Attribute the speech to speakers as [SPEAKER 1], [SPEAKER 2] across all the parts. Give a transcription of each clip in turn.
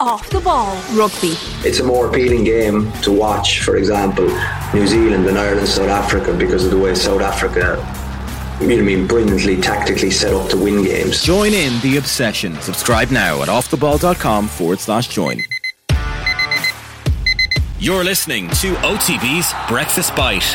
[SPEAKER 1] Off the Ball Rugby.
[SPEAKER 2] It's a more appealing game to watch, for example, New Zealand and Ireland, South Africa, because of the way South Africa, brilliantly tactically set up to win games.
[SPEAKER 3] Join in the obsession. Subscribe now at offtheball.com/join. You're listening to OTB's Breakfast Bite.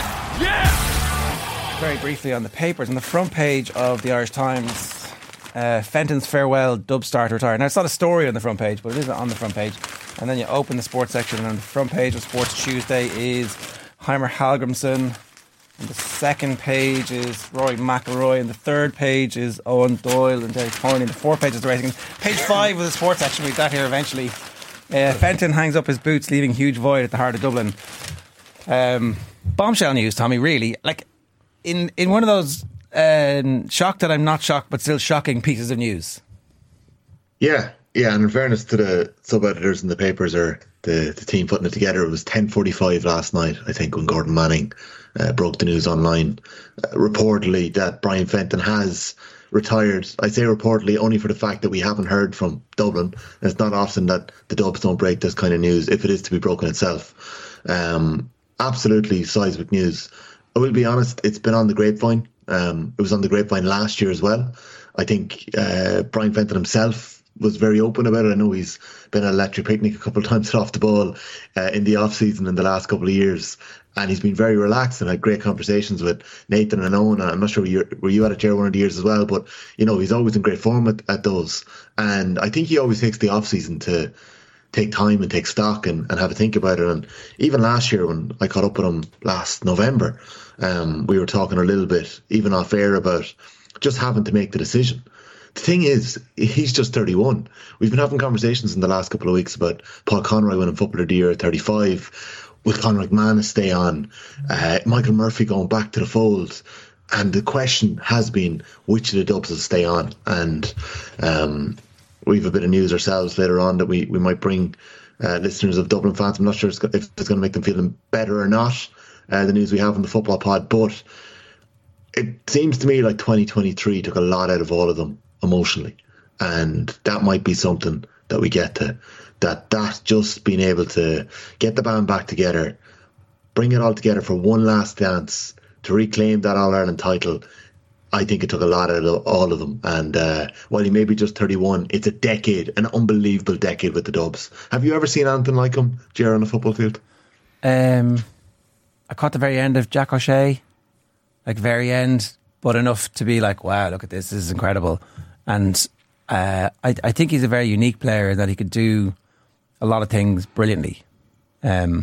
[SPEAKER 4] Yeah! Very briefly on the papers, on the front page of the Irish Times, Fenton's farewell, dub star to retire. Now, it's not a story on the front page, but it is on the front page. And then you open the sports section, and on the front page of Sports Tuesday is Heimer Hallgrimsson. And the second page is Rory McIlroy. And the third page is Owen Doyle and Dave Horney. And the fourth page is the racing. Page 5 of the sports section, we got here eventually. Fenton hangs up his boots, leaving huge void at the heart of Dublin. Bombshell news, Tommy, really. Like, in one of those shocked that I'm not shocked, but still shocking pieces of news.
[SPEAKER 5] Yeah, and in fairness to the sub-editors in the papers or the team putting it together, it was 10:45 last night, I think, when Gordon Manning broke the news online, reportedly that Brian Fenton has retired. I say reportedly only for the fact that we haven't heard from Dublin. It's not often that the Dubs don't break this kind of news, if it is to be broken itself. Absolutely seismic news. I will be honest, it's been on the grapevine. It was on the grapevine last year as well. I think Brian Fenton himself was very open about it. I know he's been at Electric Picnic a couple of times off the ball in the off-season in the last couple of years. And he's been very relaxed and had great conversations with Nathan and Owen. I'm not sure were you at a chair one of the years as well, but he's always in great form at those. And I think he always takes the off-season to take time and take stock and have a think about it. And even last year when I caught up with him last November, we were talking a little bit, even off air, about just having to make the decision. The thing is, he's just 31. We've been having conversations in the last couple of weeks about Paul Conroy winning Footballer of the Year at 35, with Conor McManus stay on, Michael Murphy going back to the fold. And the question has been, which of the Dubs will stay on? And we have a bit of news ourselves later on that we might bring listeners of Dublin fans. I'm not sure if it's going to make them feel better or not, the news we have on the football pod, but it seems to me like 2023 took a lot out of all of them emotionally, and that might be something that we get to, that just being able to get the band back together, bring it all together for one last dance to reclaim that All-Ireland title. I think it took a lot out of all of them, and while he may be just 31, it's a decade, an unbelievable decade with the Dubs. Have you ever seen anything like him, Ger, on the football field?
[SPEAKER 4] I caught the very end of Jack O'Shea, like very end, but enough to be like, wow, look at this is incredible. And I think he's a very unique player, that he could do a lot of things brilliantly. I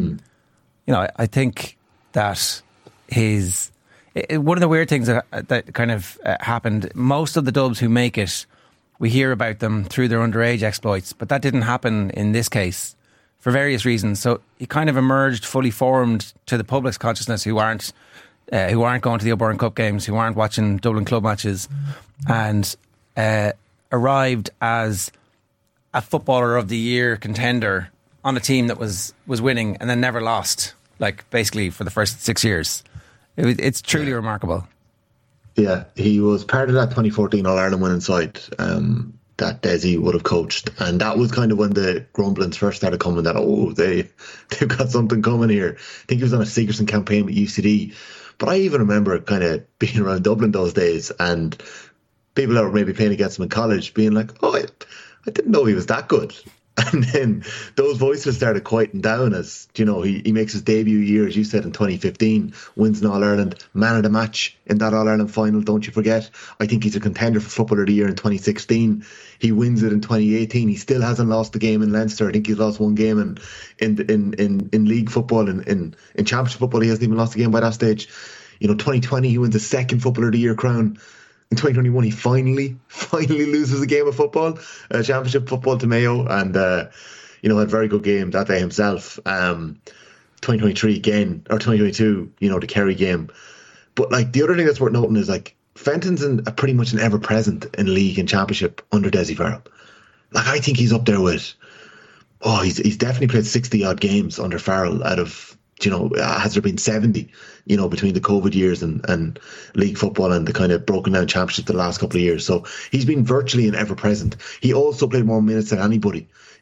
[SPEAKER 4] think that one of the weird things that kind of happened, most of the Dubs who make it, we hear about them through their underage exploits, but that didn't happen in this case for various reasons. So he kind of emerged fully formed to the public's consciousness, who aren't going to the O'Byrne Cup games, who aren't watching Dublin club matches, and arrived as a Footballer of the Year contender on a team that was winning and then never lost, like basically for the first 6 years. It's truly remarkable.
[SPEAKER 5] Yeah, he was part of that 2014 All-Ireland winning side that Desi would have coached, and that was kind of when the grumblings first started coming that they've got something coming here. I think he was on a Sigerson campaign with UCD, but I even remember kind of being around Dublin those days and people that were maybe playing against him in college being like, I didn't know he was that good. And then those voices started quieting down as, he makes his debut year, as you said, in 2015, wins an All-Ireland, man of the match in that All-Ireland final, don't you forget. I think he's a contender for Footballer of the Year in 2016. He wins it in 2018. He still hasn't lost a game in Leinster. I think he's lost one game in league football. In championship football, he hasn't even lost a game by that stage. 2020, he wins the second Footballer of the Year crown. In 2021, he finally loses a game of football, championship football to Mayo, and had a very good game that day himself. 2023 again, or 2022, the Kerry game. But the other thing that's worth noting is Fenton's pretty much an ever-present in league and championship under Dessie Farrell. I think he's up there with, he's definitely played 60 odd games under Farrell out of, has there been 70, between the COVID years and league football and the kind of broken down championship the last couple of years. So he's been virtually an ever present. He also played more minutes than anybody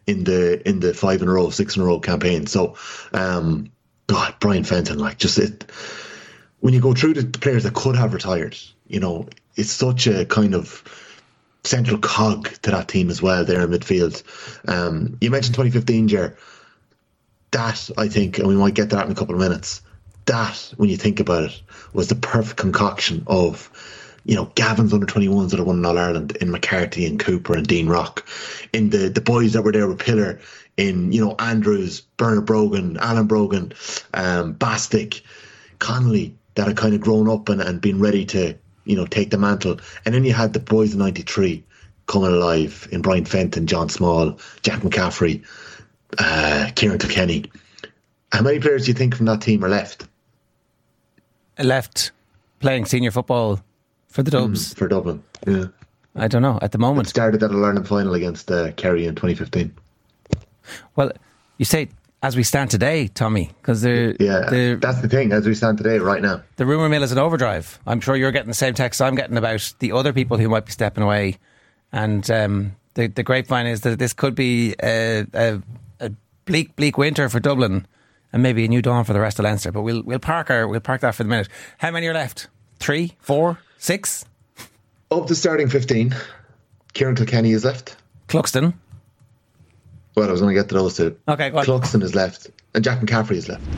[SPEAKER 5] in the 5 in a row, 6 in a row campaign. So, God, Brian Fenton, like, just it. When you go through the players that could have retired, you know, it's such a kind of central cog to that team as well there in midfield. You mentioned 2015, Ger. That, I think, and we might get to that in a couple of minutes, that, when you think about it, was the perfect concoction of, you know, Gavin's under-21s that have won in All-Ireland, in McCarthy and Cooper and Dean Rock, in the boys that were there with Pillar, in, you know, Andrews, Bernard Brogan, Alan Brogan, Bastick, Connolly, that had kind of grown up and been ready to, you know, take the mantle. And then you had the boys in 93 coming alive in Brian Fenton, John Small, Jack McCaffrey, Kieran Kilkenny. How many players do you think from that team are left?
[SPEAKER 4] Left playing senior football for the Dubs?
[SPEAKER 5] For Dublin, yeah.
[SPEAKER 4] I don't know, at the moment.
[SPEAKER 5] It started at a learning final against Kerry in 2015.
[SPEAKER 4] Well, you say as we stand today, Tommy, because that's
[SPEAKER 5] the thing, as we stand today, right now.
[SPEAKER 4] The rumour mill is in overdrive. I'm sure you're getting the same text I'm getting about the other people who might be stepping away. And the grapevine is that this could be a bleak winter for Dublin and maybe a new dawn for the rest of Leinster. But we'll park that for the minute. How many are left? 3, 4, 6?
[SPEAKER 5] Up to starting 15. Kieran Kilkenny is left.
[SPEAKER 4] Cluxton.
[SPEAKER 5] Well, I was going to get to those two.
[SPEAKER 4] Okay, go on.
[SPEAKER 5] Cluxton is left. And Jack McCaffrey is left.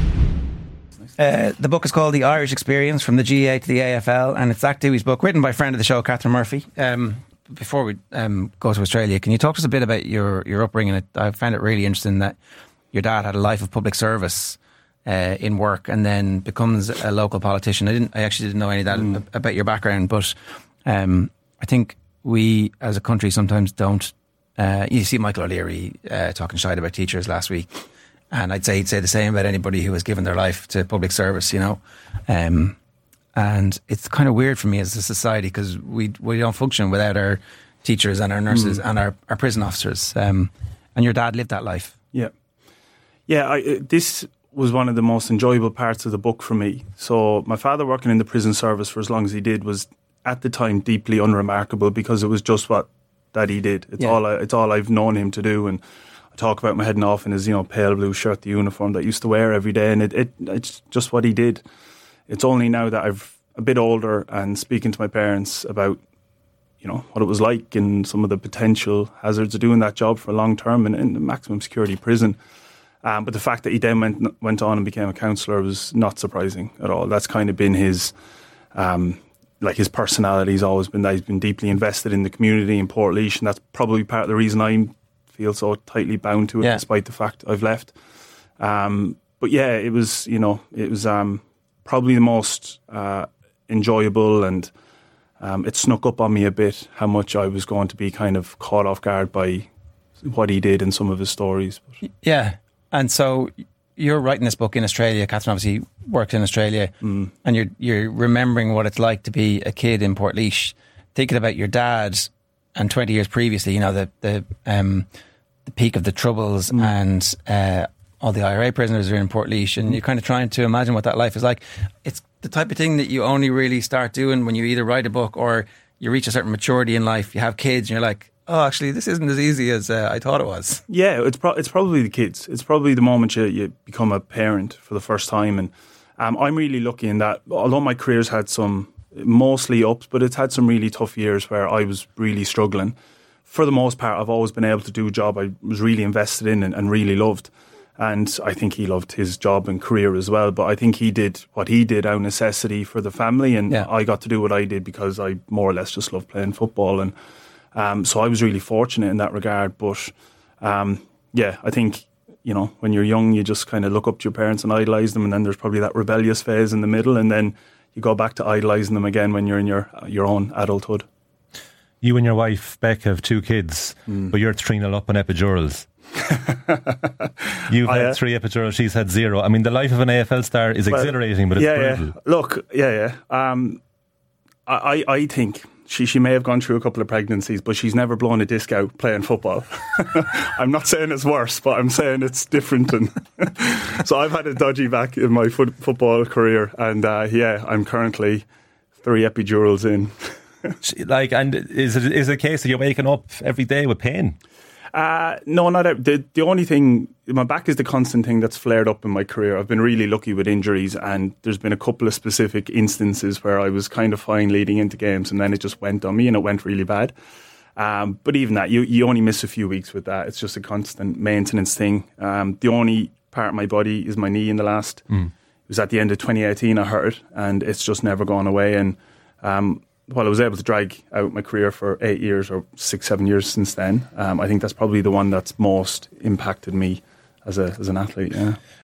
[SPEAKER 4] The book is called The Irish Experience, From the GA to the AFL, and it's Zach Dewey's book, written by friend of the show, Catherine Murphy. Before we go to Australia, can you talk to us a bit about your upbringing? I found it really interesting that your dad had a life of public service in work and then becomes a local politician. I actually didn't know any of that about your background, but I think we as a country sometimes don't. You see Michael O'Leary talking shite about teachers last week, and I'd say he'd say the same about anybody who has given their life to public service, you know. And it's kind of weird for me as a society because we don't function without our teachers and our nurses and our prison officers. And your dad lived that life.
[SPEAKER 1] Yeah. This was one of the most enjoyable parts of the book for me. So my father working in the prison service for as long as he did was at the time deeply unremarkable because it was just what that he did. It's all I've known him to do. And I talk about him heading off in his, you know, pale blue shirt, the uniform that I used to wear every day. And it's just what he did. It's only now that I've a bit older and speaking to my parents about, you know, what it was like and some of the potential hazards of doing that job for a long term in the maximum security prison. But the fact that he then went on and became a counsellor was not surprising at all. That's kind of been his, his personality has always been that he's been deeply invested in the community in Portlaoise, and that's probably part of the reason I feel so tightly bound to it, despite the fact I've left. But yeah, it was probably the most enjoyable, and it snuck up on me a bit how much I was going to be kind of caught off guard by what he did in some of his stories.
[SPEAKER 4] Yeah, and so you're writing this book in Australia. Catherine obviously worked in Australia, and you're remembering what it's like to be a kid in Portlaoise, thinking about your dad and 20 years previously, you know, the peak of the Troubles and all the IRA prisoners are in Portlaoise, and you're kind of trying to imagine what that life is like. It's the type of thing that you only really start doing when you either write a book or you reach a certain maturity in life, you have kids, and you're like, oh, actually, this isn't as easy as I thought it was. Yeah,
[SPEAKER 1] it's probably the kids. It's probably the moment you become a parent for the first time. And I'm really lucky in that, although my career's had some mostly ups, but it's had some really tough years where I was really struggling. For the most part, I've always been able to do a job I was really invested in and really loved. And I think he loved his job and career as well. But I think he did what he did out of necessity for the family. And I got to do what I did because I more or less just loved playing football. And so I was really fortunate in that regard. But I think, you know, when you're young, you just kind of look up to your parents and idolise them. And then there's probably that rebellious phase in the middle. And then you go back to idolising them again when you're in your own adulthood.
[SPEAKER 6] You and your wife, Beck, have 2 kids, but you're 3-0 up on epidurals. You've had 3 epidurals, she's had 0. I mean, the life of an AFL star is exhilarating, but it's brutal.
[SPEAKER 1] Yeah. Look, I think she may have gone through a couple of pregnancies, but she's never blown a disc out playing football. I'm not saying it's worse, but I'm saying it's different. And so I've had a dodgy back in my football career, and I'm currently 3 epidurals in.
[SPEAKER 6] And is it a case that you're waking up every day with pain?
[SPEAKER 1] No, not the only thing. My back is the constant thing that's flared up in my career. I've been really lucky with injuries, and there's been a couple of specific instances where I was kind of fine leading into games, and then it just went on me, and it went really bad. But even that, you only miss a few weeks with that. It's just a constant maintenance thing. The only part of my body is my knee in the last. It was at the end of 2018 I hurt it, and it's just never gone away. And while I was able to drag out my career for 8 years or 6-7 years since then, I think that's probably the one that's most impacted me as an athlete. Yeah.